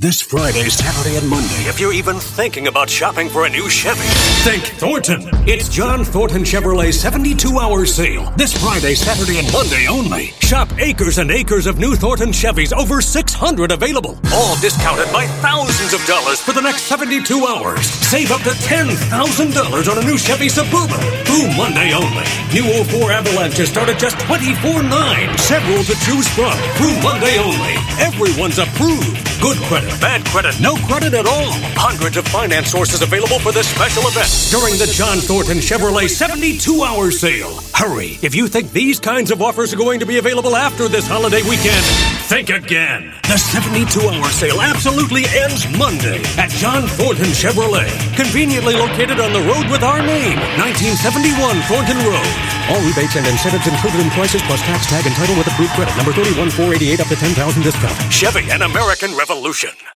This Friday, Saturday, and Monday, if you're even thinking about shopping for a new Chevy, think Thornton. It's John Thornton Chevrolet 72-hour sale. This Friday, Saturday, and Monday only. Shop acres and acres of new Thornton Chevys, over 600 available. All discounted by thousands of dollars for the next 72 hours. Save up to $10,000 on a new Chevy Suburban through Monday only. New 04 Avalanches start at just $24,900. Several to choose from through Monday only. Everyone's approved. Good credit, bad credit, no credit at all. Hundreds of finance sources available for this special event during the John Thornton Chevrolet 72-hour sale. Hurry. If you think these kinds of offers are going to be available after this holiday weekend, think again. The 72-hour sale absolutely ends Monday at John Thornton Chevrolet. Conveniently located on the road with our name, 1971 Thornton Road. All rebates and incentives included in prices plus tax, tag, and title with approved credit. Number 31488 up to $10,000 discount. Chevy, an American Revolution.